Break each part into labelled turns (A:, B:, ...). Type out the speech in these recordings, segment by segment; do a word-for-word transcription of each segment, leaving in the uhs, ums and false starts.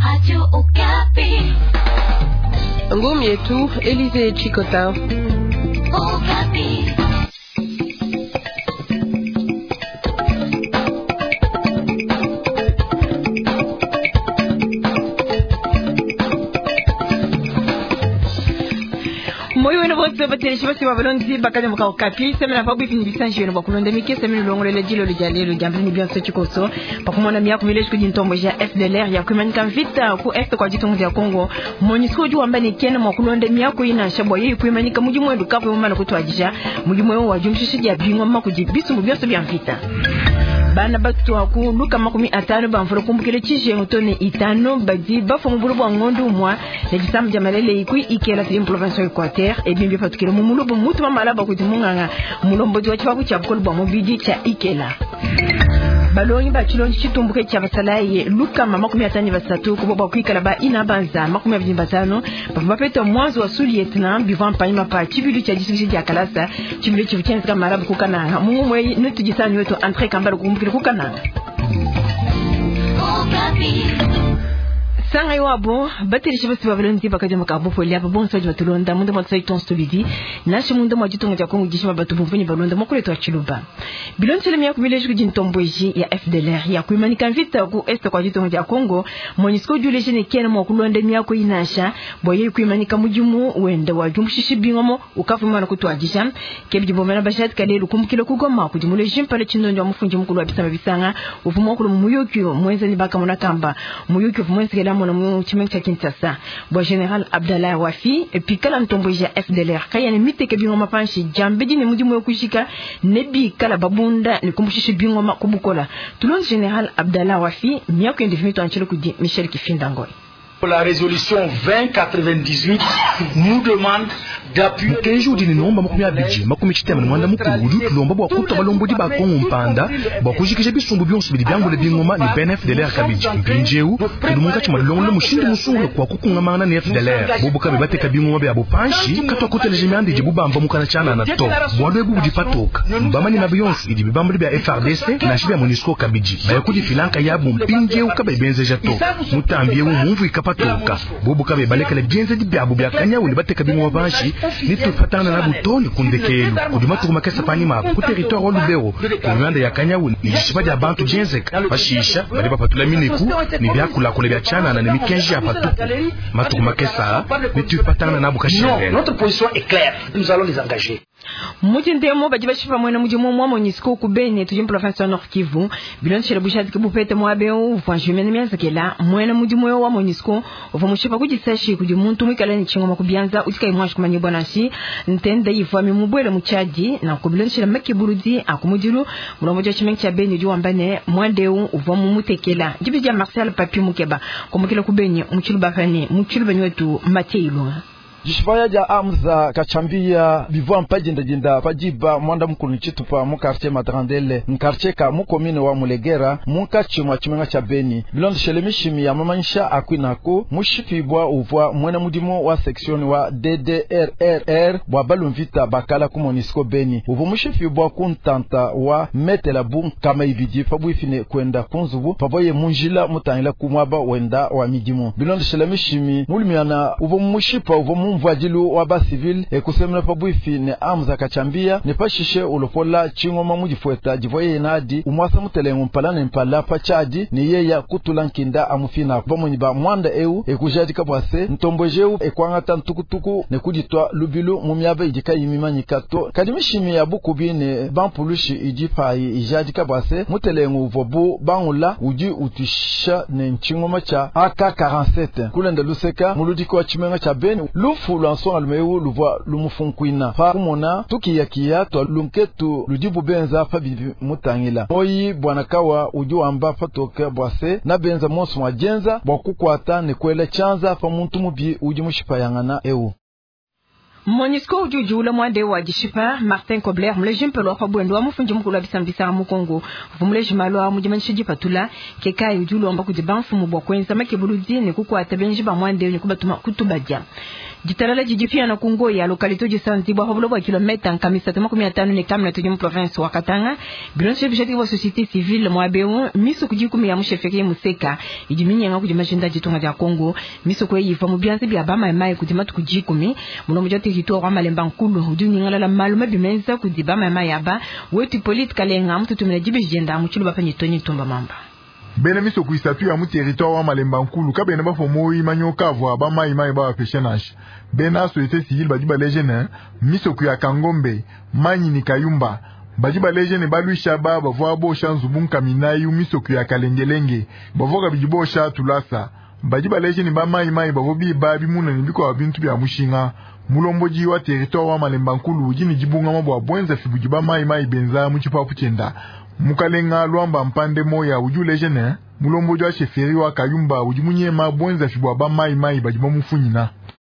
A: Radio Okapi.
B: Ngome yetu Elise Chikota.
A: Okapi.
C: Moyo wena bote batele shibasi babalonzi bakaje muka Okapi semena pa bifini bisanji wena bakulonda mike semena longolele jilo lejale jambi ni bien Chikoso pakumona miya kumile shku dintombo ja F D L R ya kumanika vita ku est kwa jitongo ya Kongo MONUSCO ju ambane kene makulonda miya ku ina shabo yi kumanika muji mwedu kapo mumana kutwajija muji mwedu wa jumshishi ya bingwa makuji bisu mu bien so bien vita bana batu aku luka makumi atano bamfuro kumbukile chishe ngotone itano badi bafo mubulu bwa ngondu mwa le gisam jamalele ikui ikela tim province Equateur e bimbi fatukile mumulo bo mutu mamala bakuti munganga mulombo jwa chibabu cha bukolo bwa mubidi cha ikela balonyi ba chilonji chitumbuke cha basalaye luka makumi atano basatu kuboba kwikala ba inabanza makumi abiri batano bafapeta mwanzo wa sulietna bivan paima pa chibilu cha jisiki cha kalasa chibilu chibuchenza marabu kukana mumwe nutu jisani wetu entre kambalo kumbukile kukana sanga iwabo batiri shibasi babalonzi bakaje makabo foli aba bonso jwa tulonda mundo mwa ton stolidi na shimundo mwa jitongo ja Kongo gishima batu bumfunyi balonda makole to achiluba bilonzi le miya kubileje kujintomboji ya F D L R ya kuimanika vita ku est kwa jitongo ja Kongo MONUSCO juleje ne kene mwa kulonda miya ko inasha boye kuimanika mujimu wenda wa jumshishi bingomo ukafuma na kutwajisha kebji bomena bashat kale lukumkile kugoma kujimule jimpale chindonjo mufunji mukulu wa bisama bisanga ufumo kulu muyokyo mwenza ni baka monakamba muyokyo mwenza mona mu chimencha Kinshasa bo General Abdallah Wafi et puis kala ntomboja F D L R kaya ni miteke bingoma panshi jambedi ni mudimu yokushika nebi kala babunda ni kumbushishi bingoma kubukola tulon General Abdallah Wafi miyako ndifimito anchelo kudi Michel Kifindangoy.
D: La résolution vingt quatre-vingt-dix-huit nous demande d'appui.
E: Kenjo dini nomba makumi abiji makumi chitema ni mwanda mukuru tulomba bwa kuta balombo di ba Kongo mpanda bwa kujikije bisumbu byonse bili byango le bingoma ni ben F D L R kabiji mpinjeu kudumunga chima longo mushindi musungu kwa kukunga mana ni F D L R bobu kabe bateka bingoma bya bopanshi katwa kuteleje myandi je bubamba mukana chana na to bwado ebu di patoka mbama ni mabiyonse idi bibamba bya F R D C na shibya MONUSCO kabiji bayakudi filanka yabu mpinjeu kabe benze jato mutambiye umumvu patoka bobu kabe balekele byenze dibyabu byakanya uli bateka bimwa banshi nitufatana na butoni kundekelu kuduma tukumakesa panima ku territoire wa Lubero kumwanda yakanya uli ishiba ya bantu byenze bashisha bali bapatula miniku ni byakula kule byachana na mikenji ya patuku matukumakesa nitufatana na bukashire.
D: Notre position est claire, nous allons les engager.
C: Mujindemo baji bashifa mwena mujimo mwa MONUSCO ku Beni tujim province ya Nord Kivu bilon shira bushati ke bupete mwa beo vanjumene mianza kela mwena mujimo wa MONUSCO uva mushipa kujisashi kuji muntu mwikala ni chingo makubianza utika imwashi kumanyi bonashi ntende yifami mubwele muchadi na kubilon shira makiburudi akumujiru mulomoja chimengi cha Beni ju ambane mwandeu uva mumutekela jibija Marcel Papi Mukeba kumukila ku Beni muchilu bafani muchilu banywetu Mateilu
F: Jishvaya ja amza kachambia bivwa mpajinda jinda pajiba mwanda mkulu nchitupa mu quartier Madrandele mkarche ka mu commune wa Mulegera munka chimwa chimenga cha Beni bilondo shelemishimi ya mamanisha akwinako mushifibwa uvwa mwena mudimo wa section wa D D R R R bwa balumvita bakala ku MONUSCO Beni uvu mushifibwa kuntanta wa metela bu kama ibidi fabwifine kwenda kunzubu paboye munjila mutangila kumwaba wenda wa midimo bilondo shelemishimi mulimiana uvu mushipa uvu mvajilu wa ba civil e kusemna pabwifi ne amza kachambia ne pashishe ulopola chingoma mujifueta jivoye nadi umwasa mutelengu mpala mpala pachadi ni yeya kutulankinda amufina bomunyi ba mwanda eu e kujadi kabwase ntombojeu e kwangata ntukutuku ne kuditwa lubilu mumyabe ijika yimimanyi kato kadimishimi ya bukubi ne bampulushi ijipai ijadi kabwase mutelengu vobu bangula uji utisha ne nchingoma cha A K quarante-sept kulenda luseka muludiko wa chimenga cha Beni lufu lanson almeu luvwa lumufunkwina fa kumona tukiyakia to lunketu ludibu benza fa bibi mutangila moyi bwanakawa uju amba fatoka bwase na benza monso mwajenza bwakukwata ne kwele chanza fa muntu mubi uji mushipayangana eu
C: Monisco ujuju ula mwande wa jishipa Martin Kobler mleji mpelo kwa buendo wa mfunji mkulu wa bisambisa mu Kongo vumleji malo wa mujimanishiji patula kekai ujulu wamba kujibanfu mubwa kwenza makibuludi ni kuku atabenji ba mwande ni kubatuma kutubadja jitalala jijifia na kungo ya lokalito jisanzibwa hobulo wa kilometa nkamisa tema kumi na tano ni kamna tujimu province wa Katanga bilonche bijati wa société civile mwabeo miso kujikumi ya mshefeke museka ijiminya nga kujimajinda jitunga ya Kongo miso kwe yifa mubianzi bya bama emaye kujimatu kujikumi muno mujati hito wa malemba nkulu huduni ngala malume bimenza kujibama emaye aba wetu politi kalenga mtu tumina jibijenda muchulu bapanye tonyi tumba mamba
G: bena miso kuisatu ya mu territoire wa malemba nkulu kabena bafomoi manyoka vo ba mai mai ba peshenage bena société civile badiba legene miso ku ya Kangombe manyi ni Kayumba badiba legene baluisha ba bavo abo shanzu bunka minayu miso ku ya Kalengelenge bavoka bijibosha tulasa badiba legene ba mai mai bavo bi ba bimuna ni biko bintu bya mushinga mulomboji wa territoire wa malemba nkulu jini jibunga mabo abwenza fibujiba mai mai benza mu chipapu chenda mukalenga luamba mpande moya ujule jene mulomboji wa sheferi wa Kayumba ujimunye mabwenza fibwa ba mai mai bajiba mufunyina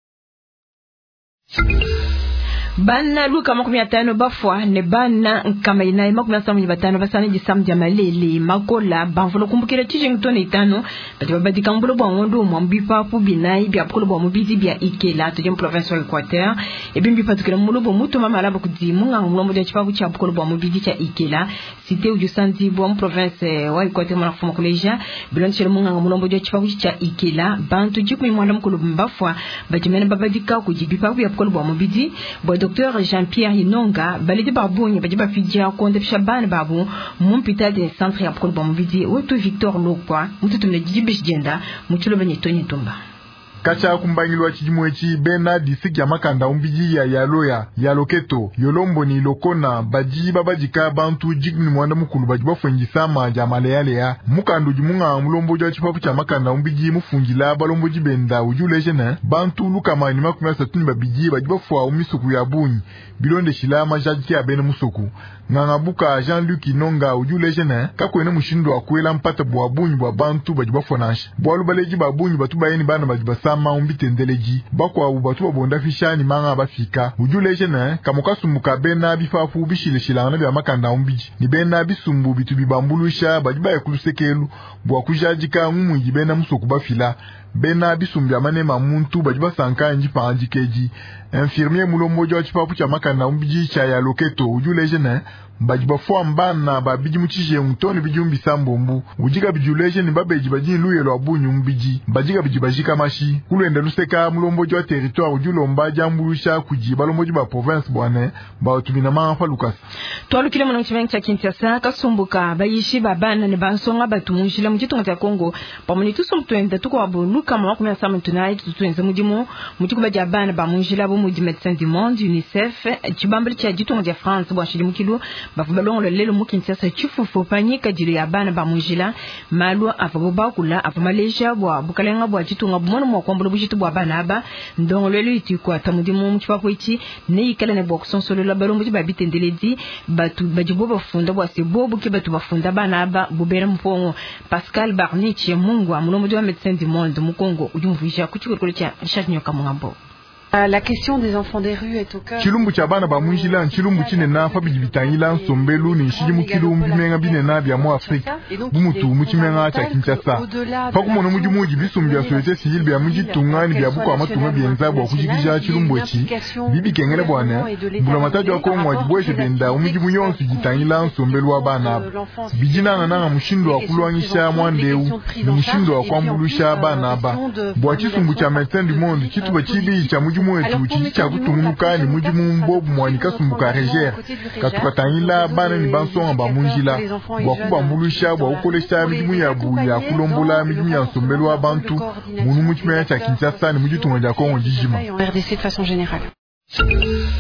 C: Bana luka makumi ya tano bafwa ne bana nkama inayi makumi ya samu jibatano basani jisamu jamalele makola banfulo kumbukile chijingtoni itano bati babadi kambulo bwa ngondo mwambipa pubinayi bia pukolo bwa mubidi bia ikela tujem province wa Equateur ebi mbipa tukile mulo bwa mutu mama alaba kudimu nga mbulo mwa chipa kucha pukolo bwa mubidi cha ikela site ujusanzi bwa province wa Equateur mwana kufuma kuleja bilon chile munga mbulo mwa chipa kucha ikela bantu jikumi mwanda mkolo mbafwa bati mena babadi ka kujibipa bia pukolo bwa mubidi bwa Docteur Jean-Pierre Inonga balidi babunye bajiba fidia konde Shabane babu mumpita de centre ya pukolo bwa mubidi wetu Victor Lokwa mutu tumne jibish jenda mutulo benye tonyi tumba
G: kacha kumbangilwa chijimwechi bena district ya Makanda umbiji ya yaloya yaloketo yolombo ni lokona baji babajika bantu jigni mwanda mukulu bajiba fwengisama jamale yale ya mukandu jimunga mulombo jwa chipapu cha Makanda umbiji mufungila balombo jibenda ujule jene bantu lukama ni makumi satuni babiji bajiba fwa umisuku ya bunyi bilonde shilama jajiki ya bene musoku ngangabuka Jean-Luc Inonga ujule jene kakwene mushindo akwela mpata bwa bunyi bwa bantu bajiba fwanasha bwalu baleji babunyi batubayeni bana bajiba sama umbitendeleji bakwa ubatu babonda fishani manga bafika ujule jene kamukasumuka bena bifafu bishileshilana bya Makanda umbiji ni bena bisumbu bitu bibambulusha bajiba ekulusekelu bwa kujajika ngumwiji bena musoku bafila bena bisumbi amane mamuntu bajiba sanka nji panjikeji infirmier mulombojo wa chipapu cha Makanda umbiji cha ya loketo ujule jene bajiba fwa mbana babiji muchije mtoni bijumbi sambombu ujiga bijuleje ni babeji bajini luyelo abunyu mbiji bajiga bijibajika mashi kulwenda luseka mulombojo wa territoire ujulomba jambulusha kujiba lombojo ba province bwane ba otumina mafa Lucas
C: twalo kile mwana chimengi cha Kinshasa kasumbuka bayishi babana ne bansonga batumujila mujitunga cha Kongo pamoni tusumtwenda tuko abuluka mwa kumya sama tonight tutwenze mujimo mujikuba jabana ba munjila bo mudi Médecins du Monde UNICEF chibambali cha jitunga cha France bwa shili mukilu bafubalongo lelo mu Kinshasa chifufu panyika jili ya bana ba munjila malwa afaboba kula afa Malaysia bwa bukalenga bwa jitunga bumono mwa kwambulo bujitu bwa bana aba ndongo lelo itikwa tamudi mu mchipapo ichi ne ikala ne boxon solo la balombo ji babitendeledi batu bajibo bafunda bwa sebobu ke batu bafunda bana aba bubera mpongo Pascal Barnichi Mungu amulomo wa Médecins du Monde mu Kongo ujumvuisha kuchikolo cha Chatinyoka Mungambo.
B: La question des enfants des rues est au cœur.
G: Chilumbu cha bana ba munjila chilumbu chinena fa bijibitangila sombelu ni shiji mukilumbu menga binena bya mu Afrika bumutu muchimenga cha Kinshasa fa kumono muji muji bisumbi ya société civile bya muji tungani bya buko amatunga byenza bwa kujigija chilumbu echi bibi kengele bwana bula matajo Kongo wajibweshe benda umiji munyonsu jitangila sombelu wa bana bijina nanga mushindo wa kulwanyisha mwandeu ni mushindo wa kwambulusha bana ba bwa chisumbu cha Médecins du Monde chitu bachibi cha muji mwetu chichi cha kutungumuka ni muji mumbo mwanika sumbuka regere katukatangila bana ni bansonga ba munjila bwa kubambulusha bwa ukolesha mijimu ya buya kulombola mijimu ya sombelu wa bantu munu muchimenya cha Kinshasa ni muji tunga ja Kongo jijima
B: R D C de façon générale.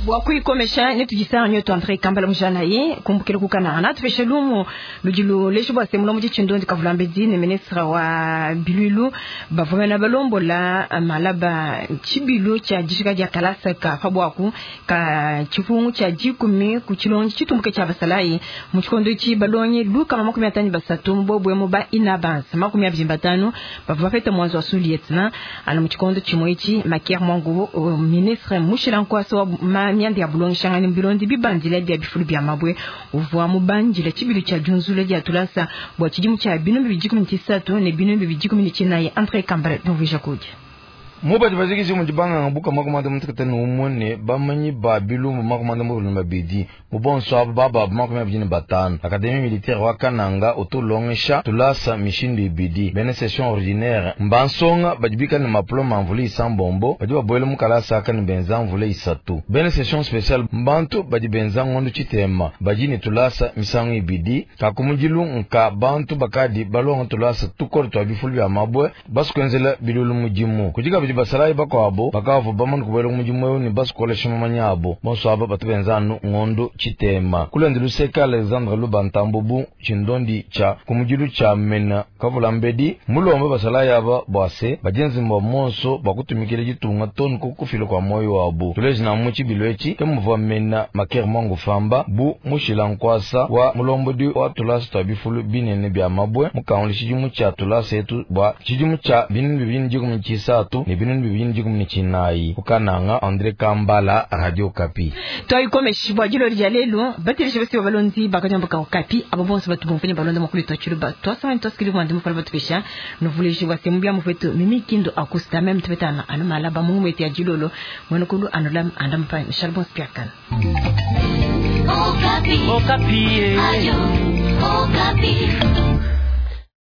C: wakuikomesha netujisanga nyoto Andre Kambala mjana ye kumbukile kukana na tufeshe lumu lujilo lesho bwa semulo muji chindo ndikavulambeji ne ministre wa Bilulu bavumena balombo la malaba chibilu cha jishika ja kalasa ka fabwaku ka chifungu cha jikumi ku chilonji chitumbuke cha basalayi mu chikondo chi balonye luka makumi atani basatu mbobwe mu ba inavance makumi abiri batano bavafeta mwanzo wa sulietna ala mu chikondo chimoichi Makier Mwangu ministre mushilanko aso ma myandi ya bulongi shangani mbilondi bibandile bya bifulu bya mabwe uvuwa mubanjile chibilu cha junzule ya tulasa bwa chijimu cha binu bibijikumi ntisatu ne binu bibijikumi nchinaye Andre Kambala nuvisha kuja
H: Muba dibaziki mu jibanga ngabuka makomanda mutakata numone bamanyi ba bilumbu makomanda mu bedi mubon swab baba makomanda bijini batano académie militaire wa Kananga otolongesha tulasa mishindi bidi bene session ordinaire mbansonga bajibika ni maploma mvuli isambombo bajiba boele mukalasa kan benza mvule isatu bene session spéciale mbantu bajibenza ngondo chitema bajini tulasa misangu ibidi kakumujilu nka bantu bakadi balonga tulasa tukor to bifulu bya mabwe baskwenzela bilulu mujimu kujika basarayi bako abo bakavu bamani kubwele kumujimwe ni basu kole shimamanya abo monso aba batubenzanu ngondo chitema kulendi luseka Alexandre Lubantambubu chindondi cha kumujilu cha mena kavulambedi mulombe basarayi aba bwase bajenzi mba monso bakutumikile jitunga tonu kukufilo kwa moyo wabo tuleji na muchi bilwechi kemuva mena Makier Mwangu famba bu mushila nkwasa wa mulombodi wa tulasi tabifulu binene bya mabwe mukaunli chijimu cha tulasi etu bwa chijimu cha binene bibini jikumu chisatu ni binene bibini jikumu chinayi ukananga Andre Kambala Radio Kapi
C: toi komeshi bwa jilo ljalelo batirishe basi balonzi bakanyamba Kapi abo bonse batu bonfanya balonda makulu twachiruba twasa ntoskili mwandi mufala batufisha nuvuleshi basi mbya mufeto mimi kindo akusta même tvetana ana malaba mumweti ya jilolo mwanokulu anolam andampa shalbon spiakan
A: Okapi Okapi Ayo Okapi